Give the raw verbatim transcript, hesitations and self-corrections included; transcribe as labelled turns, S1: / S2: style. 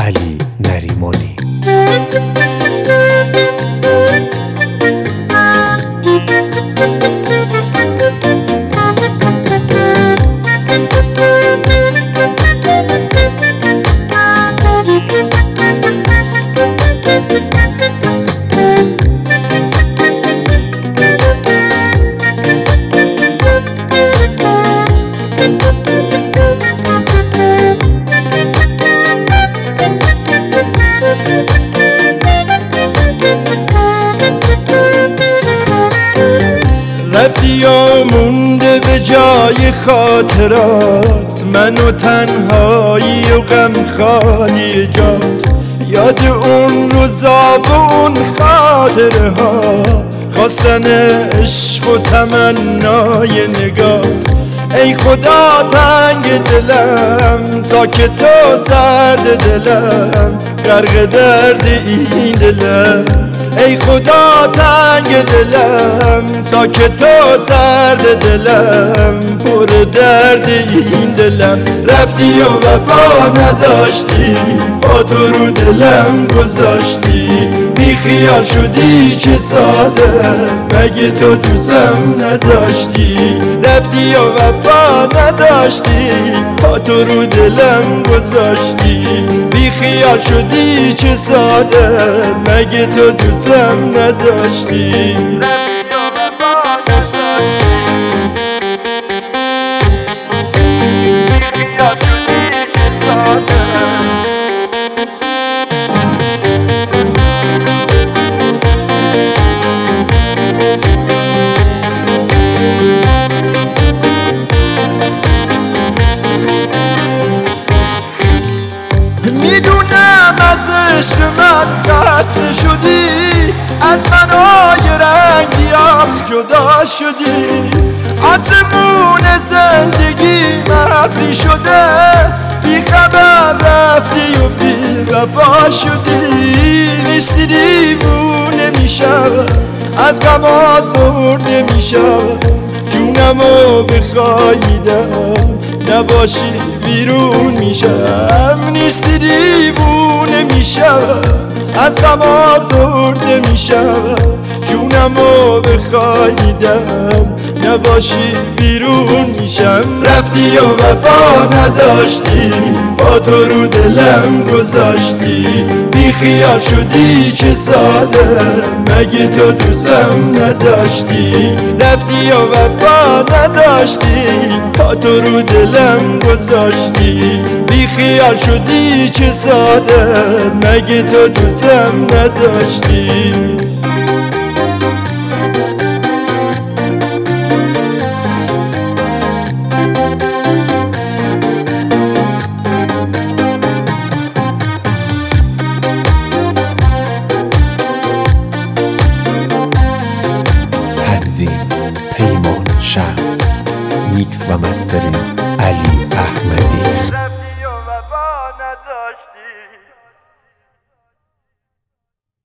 S1: علی نریمانی.
S2: رفتی و مونده به جای خاطرات، من و تنهایی و غم خالی جات. یاد اون روزا و اون خاطره ها، خواستن عشق و تمنای نگات. ای خدا تنگ دلم، ساکت و سرد دلم، غرق درد این دلم. ای خدا تنگ دلم، ساکت و سرد دلم، پر درد این دلم. رفتی و وفا نداشتی، با تو رو دلم گذاشتی. بی خیال شدی چه ساده، مگه تو دوستم نداشتی. رفتی و وفا نداشتی، با تو رو دلم گذاشتی. بی خیال شدی چه ساده، مگه تو دوستم نداشتی. میدونم از عشق من خسته شدی، از منای رنگیم جدا شدی. آسمون زندگی ابری شده، بی خبر رفتی و بی وفا شدی. نیستی دیوونه میشم، از غم آزرده میشم. جونمو بخوای میدم، نباشی بیرون میشم. نیستی دیوونه میشم، از غم آزرده میشم. جونمو بخوای میدم، نباشی بیرون میشم. رفتی و وفا نداشتی، با تو رو دلم گذاشتی. بی خیال شدی چه ساده، مگه تو دوستم نداشتی. رفتی و وفا نداشتی، با تو رو دلم گذاشتی. بی خیال شدی چه ساده، مگه تو دوستم نداشتی.
S1: تنظیم پیمان شمس، میکس و مسترینگ علی احمدی.